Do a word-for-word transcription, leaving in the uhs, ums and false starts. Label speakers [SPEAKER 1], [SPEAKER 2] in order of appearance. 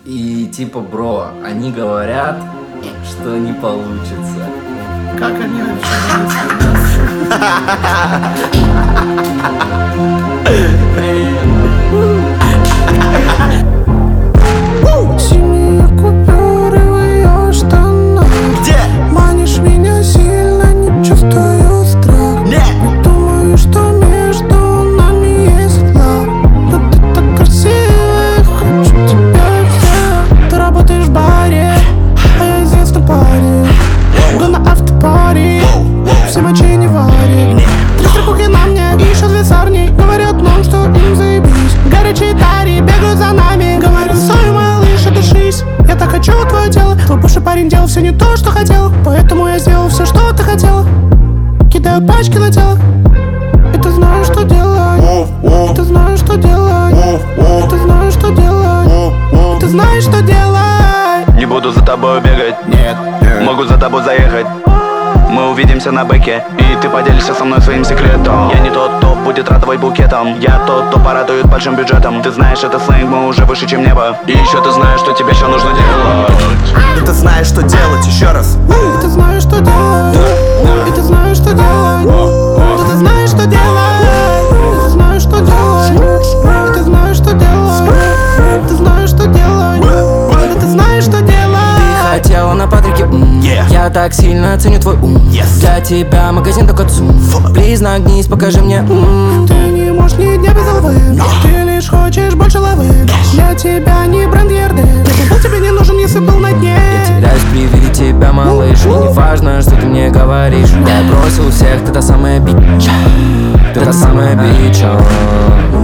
[SPEAKER 1] И типа, бро, они говорят, что не получится.
[SPEAKER 2] Как они вообще? Синие купюры в ее штанах.
[SPEAKER 3] Где?
[SPEAKER 2] Манишь меня сильно, не чувствую страх.
[SPEAKER 3] Не.
[SPEAKER 2] Не думаю, что между нами есть лав. Но ты так красивая, хочу тебя взять. Ты работаешь в баре, а я известный парень. Иду на автопари, все мочи не варит. Три стрелки на мне и еще две сарни. Говорят нам, что им заебись. Горячие тари бегают за нами. Говорят, стой, малыш, отдышись. Я так хочу твое тело. Твой бывший парень делал все не то, что хотел. Поэтому я сделал все, что ты хотела. Кидаю пачки на тело. И ты знаешь, что делать. И ты знаешь, что делать. И ты знаешь, что делать. И ты знаешь, что делать.
[SPEAKER 4] Не буду за тобой бегать,
[SPEAKER 3] Нет, нет.
[SPEAKER 4] могу за тобой заехать. Мы увидимся на бэке, и ты поделишься со мной своим секретом. Я не тот, кто будет радовать букетом. Я тот, кто порадует большим бюджетом. Ты знаешь, это сленг, мы уже выше, чем небо. И еще ты знаешь, что тебе еще нужно делать.
[SPEAKER 3] И ты знаешь, что делать, еще раз.
[SPEAKER 2] И ты знаешь, что делать. И ты знаешь, что делать. И ты знаешь, что делать. И ты знаешь, что делать. И ты знаешь, что делать. И ты знаешь, что делать. И ты знаешь, что делать.
[SPEAKER 5] Хотела на Патрике, м,
[SPEAKER 3] Yeah.
[SPEAKER 5] я так сильно ценю твой ум.
[SPEAKER 3] Yes.
[SPEAKER 5] Для тебя магазин только цум. Плиз, нагнись, покажи мне, м.
[SPEAKER 2] Ты не можешь ни дня без головы. Ты лишь хочешь больше лавы. Для тебя не бренд Ерды. Я был тебе не нужен, если был на дне.
[SPEAKER 5] Теряюсь при виде тебя, малыш. И не важно, что ты мне говоришь. Я бросил всех, ты та самая бича. Ты та самая бича.